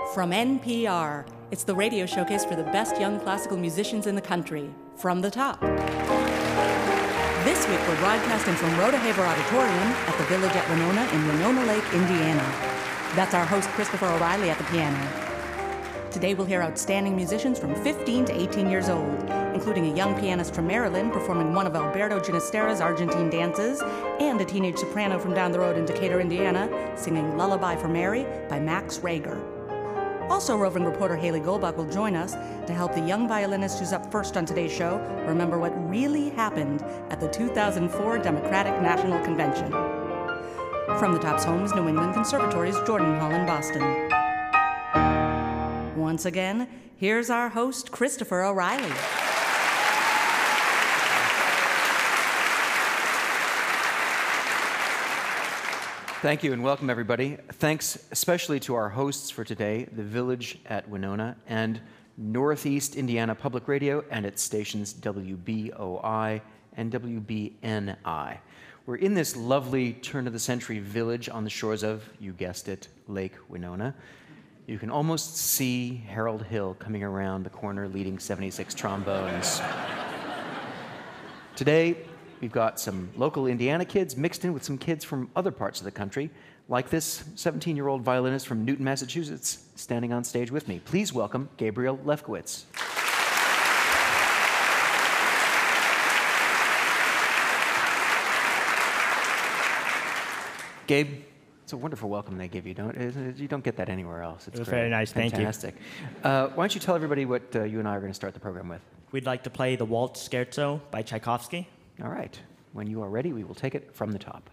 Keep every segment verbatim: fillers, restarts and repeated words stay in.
From N P R, it's the radio showcase for the best young classical musicians in the country, From the Top. This week we're broadcasting from Rhoda Haver Auditorium at the Village at Winona in Winona Lake, Indiana. That's our host, Christopher O'Reilly, at the piano. Today we'll hear outstanding musicians from fifteen to eighteen years old, including a young pianist from Maryland performing one of Alberto Ginastera's Argentine dances, and a teenage soprano from down the road in Decatur, Indiana, singing Lullaby for Mary by Max Reger. Also, roving reporter Haley Goldbach will join us to help the young violinist who's up first on today's show remember what really happened at the two thousand four Democratic National Convention. From the Top's home's New England Conservatory's Jordan Hall in Boston. Once again, here's our host, Christopher O'Reilly. Thank you and welcome, everybody. Thanks especially to our hosts for today, the Village at Winona and Northeast Indiana Public Radio and its stations W B O I and W B N I. We're in this lovely turn-of-the-century village on the shores of, you guessed it, Lake Winona. You can almost see Harold Hill coming around the corner leading seventy-six trombones. Today, we've got some local Indiana kids mixed in with some kids from other parts of the country, like this seventeen-year-old violinist from Newton, Massachusetts, standing on stage with me. Please welcome Gabriel Lefkowitz. Gabe, it's a wonderful welcome they give you. Don't you don't get that anywhere else? It's it was great. very nice. Fantastic. Thank you. Uh, why don't you tell everybody what uh, you and I are going to start the program with? We'd like to play the Waltz Scherzo by Tchaikovsky. All right. When you are ready, we will take it from the top.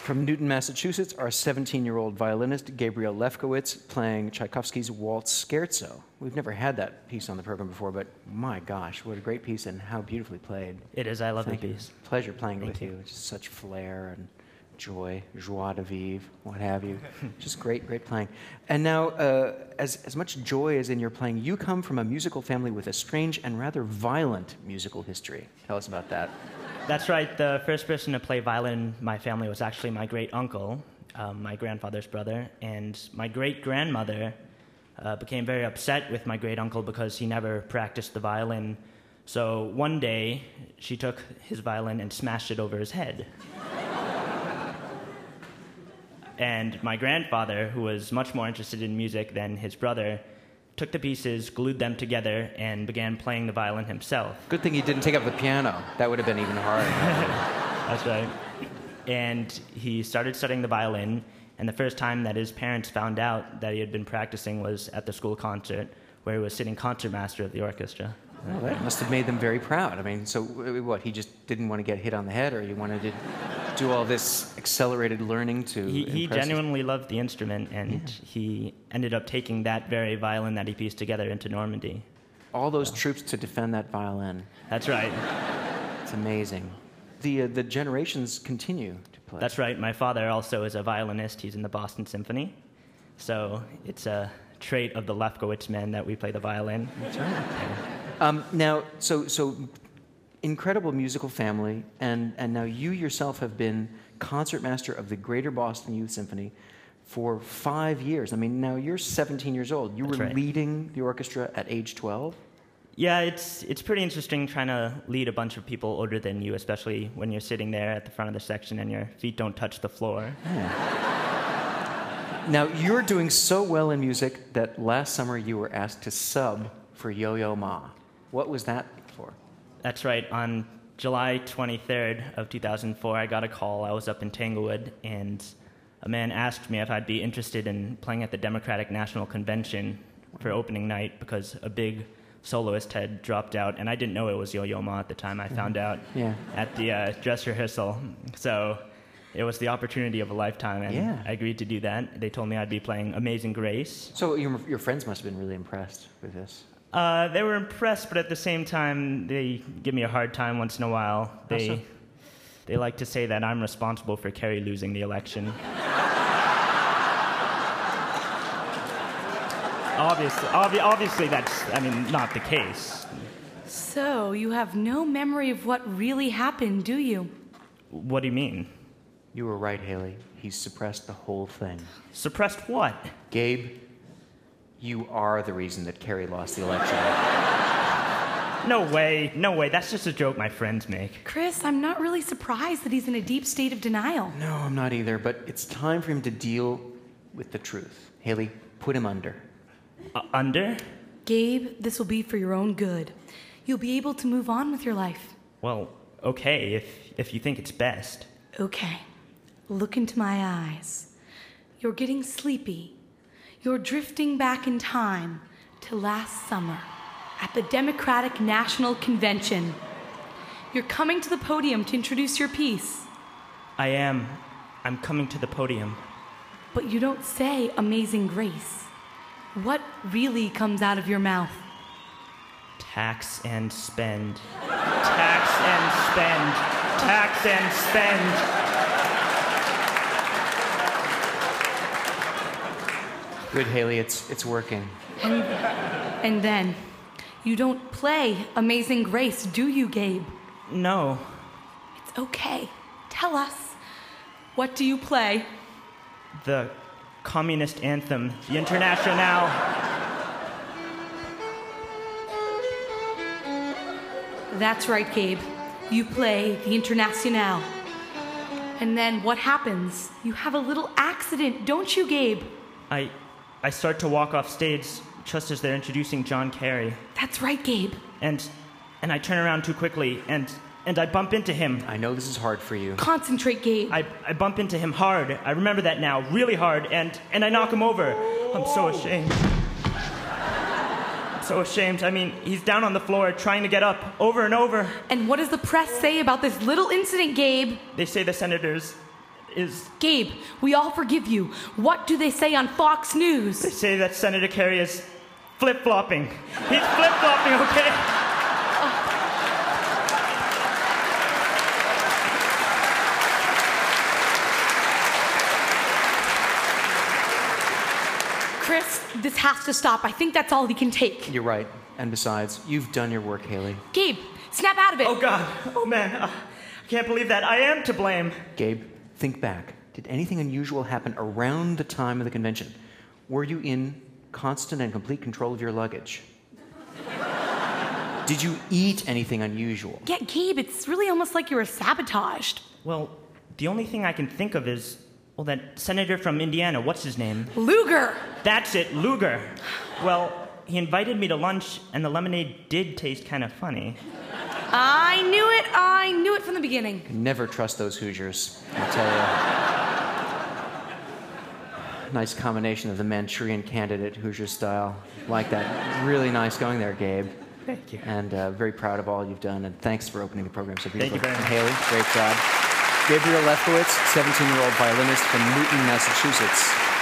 From Newton, Massachusetts, our seventeen-year-old violinist, Gabriel Lefkowitz, playing Tchaikovsky's Waltz Scherzo. We've never had that piece on the program before, but my gosh, what a great piece and how beautifully played. It is. I love Thank the you. piece. Pleasure playing Thank with you. you. It's just such flair and joy, joie de vivre, what have you. Just great, great playing. And now, uh, as, as much joy as in your playing, you come from a musical family with a strange and rather violent musical history. Tell us about that. That's right. The first person to play violin in my family was actually my great-uncle, um, my grandfather's brother, and my great-grandmother uh, became very upset with my great-uncle because he never practiced the violin. So one day, she took his violin and smashed it over his head. And my grandfather, who was much more interested in music than his brother, took the pieces, glued them together, and began playing the violin himself. Good thing he didn't take up the piano. That would have been even harder. That's right. And he started studying the violin, and the first time that his parents found out that he had been practicing was at the school concert, where he was sitting concertmaster of the orchestra. Well, that must have made them very proud. I mean, so uh, what, he just didn't want to get hit on the head, or he wanted to do all this accelerated learning to He, he impress his- genuinely loved the instrument, and Yeah. he ended up taking that very violin that he pieced together into Normandy. all those troops to defend that violin. That's right. It's amazing. The, uh, the generations continue to play. That's right. My father also is a violinist. He's in the Boston Symphony. So it's a trait of the Lefkowitz men that we play the violin. That's right. Um, now, so so incredible musical family, and, and now you yourself have been concertmaster of the Greater Boston Youth Symphony for five years. I mean, now you're seventeen years old. You That's were right. leading the orchestra at age twelve? Yeah, it's it's pretty interesting trying to lead a bunch of people older than you, especially when you're sitting there at the front of the section and your feet don't touch the floor. Yeah. Now, you're doing so well in music that last summer you were asked to sub for Yo-Yo Ma. What was that for? That's right. On July twenty-third of two thousand four, I got a call. I was up in Tanglewood, and a man asked me if I'd be interested in playing at the Democratic National Convention for opening night because a big soloist had dropped out, and I didn't know it was Yo-Yo Ma at the time. I found out Yeah. at the uh, dress rehearsal. So it was the opportunity of a lifetime, and Yeah. I agreed to do that. They told me I'd be playing Amazing Grace. So your, your friends must have been really impressed with this. Uh, they were impressed, but at the same time, they give me a hard time once in a while. They, so? they like to say that I'm responsible for Kerry losing the election. obviously, obvi- obviously, that's, I mean, not the case. So, you have no memory of what really happened, do you? What do you mean? You were right, Haley. He suppressed the whole thing. Suppressed what? Gabe, you are the reason that Kerry lost the election. No way, no way. That's just a joke my friends make. Chris, I'm not really surprised that he's in a deep state of denial. No, I'm not either, but it's time for him to deal with the truth. Haley, put him under. Uh, under? Gabe, this will be for your own good. You'll be able to move on with your life. Well, okay, if, if you think it's best. Okay. Look into my eyes. You're getting sleepy. You're drifting back in time to last summer at the Democratic National Convention. You're coming to the podium to introduce your piece, I am. I'm coming to the podium. but you don't say Amazing Grace. What really comes out of your mouth? Tax and spend. Tax and spend. Tax and spend. Good, Haley, it's, it's working. And, and then, you don't play Amazing Grace, do you, Gabe? No. It's okay. Tell us. What do you play? The communist anthem, the Internationale. That's right, Gabe. You play the Internationale. And then what happens? You have a little accident, don't you, Gabe? I I start to walk off stage just as they're introducing John Kerry. That's right, Gabe. And and I turn around too quickly and and I bump into him. I know this is hard for you. Concentrate, Gabe. I, I bump into him hard. I remember that now, really hard, and, and I knock him over. I'm so ashamed. I'm so ashamed. I mean, he's down on the floor trying to get up over and over. And what does the press say about this little incident, Gabe? They say the senators, is... Gabe, we all forgive you. What do they say on Fox News? They say that Senator Kerry is flip-flopping. He's flip-flopping, okay? Chris, this has to stop. I think that's all he can take. You're right. And besides, you've done your work, Haley. Gabe, snap out of it. Oh, God. Oh, man. Uh, I can't believe that. I am to blame. Gabe, think back. Did anything unusual happen around the time of the convention? Were you in constant and complete control of your luggage? Did you eat anything unusual? Yeah, Gabe, it's really almost like you were sabotaged. Well, the only thing I can think of is, well, that senator from Indiana, what's his name? Lugar. That's it, Lugar. Well, he invited me to lunch, and the lemonade did taste kind of funny. I knew it. I knew it from the beginning. Never trust those Hoosiers, I tell you. Nice combination of the Manchurian Candidate Hoosier style. Like that. Really nice going there, Gabe. Thank you. And uh, very proud of all you've done, and thanks for opening the program so beautifully. Thank you very much. Haley, great job. Gabriel Lefkowitz, seventeen-year-old violinist from Newton, Massachusetts.